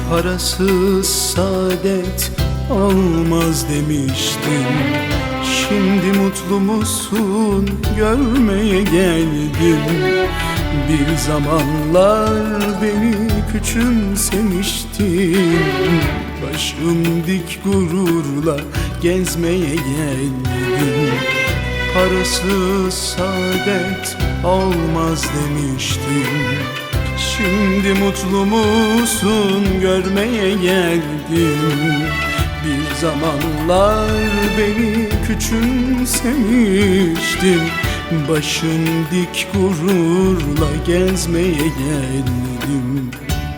Parasız saadet olmaz demiştin. Şimdi mutlu musun görmeye geldim. Bir zamanlar beni küçümsemiştin. Başım dik gururla gezmeye geldim. Parasız saadet olmaz demiştin. Şimdi mutlu musun görmeye geldim. Bir zamanlar beni küçümsemiştin. Başım dik gururla gezmeye geldim.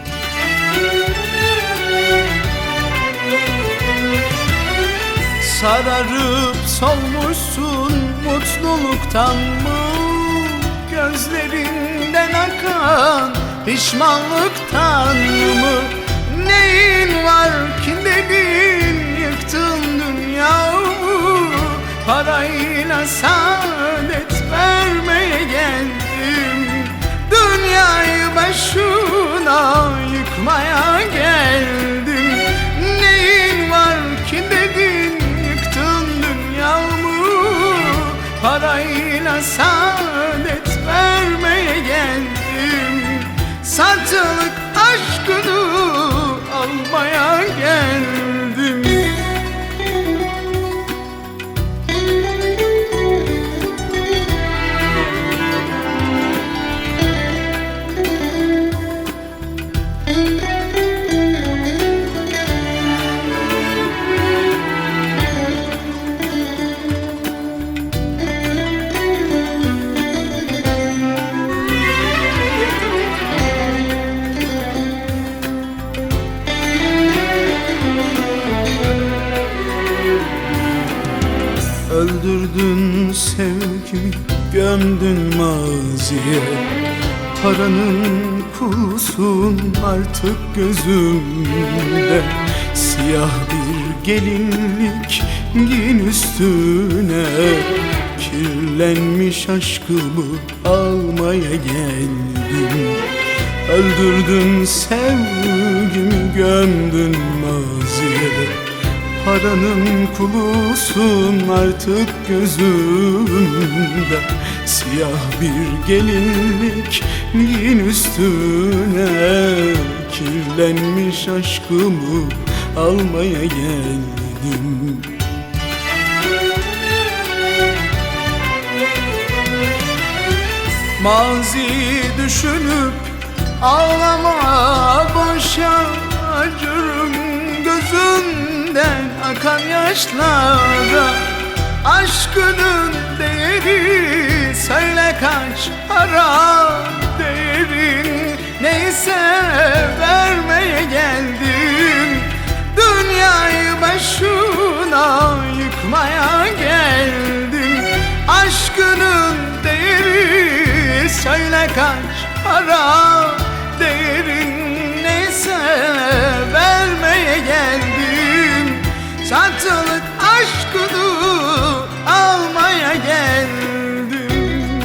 Sararıp solmuşsun mutluluktan mı? Gözlerinden akan pişmanlıktan mı? Neyin var ki dedin, yıktın dünyamı. Parayla saadet vermeye geldim. Dünyayı başına yıkmaya geldim. Neyin var ki dedin, yıktın dünyamı. Parayla saadet vermeye geldim. Satılık aşkını almaya geldim. Öldürdün sevgimi, gömdün maziye. Paranın kulusun artık gözümde. Siyah bir gelinlik giyin üstüne. Kirlenmiş aşkımı almaya geldim. Öldürdün sevgimi, gömdün maziye. Paranın kulusun artık gözümde. Siyah bir gelinlik giyin üstüne. Kirlenmiş aşkımı almaya geldim. Maziyi düşünüp ağlama boşa. Acırım gözümden akan yaşlara. Aşkının değeri söyle kaç para? Değerin neyse vermeye geldim. Dünyayı başına yıkmaya geldim. Aşkının değeri söyle kaç para? Değerin neyse vermeye geldim. Satılık aşkını almaya geldim.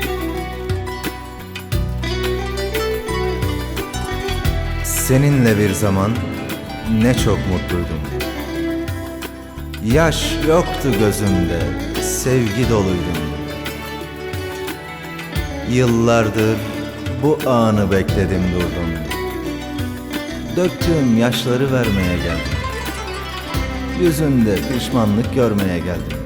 Seninle bir zaman ne çok mutluydum. Yaş yoktu gözümde, sevgi doluydum. Yıllardır bu anı bekledim durdum. Döktüğüm yaşları vermeye geldim. Yüzünde pişmanlık görmeye geldim.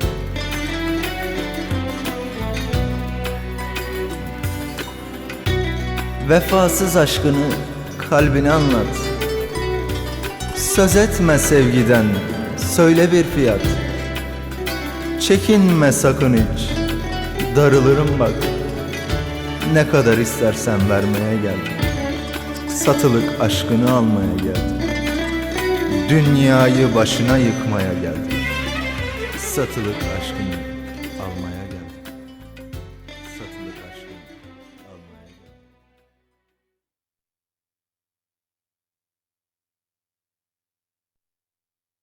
Vefasız aşkını kalbine anlat. Söz etme sevgiden, söyle bir fiyat. Çekinme sakın hiç, darılırım bak. Ne kadar istersen vermeye geldim. Satılık aşkını almaya geldim. Dünyayı başına yıkmaya geldim. Satılık aşkını almaya geldim.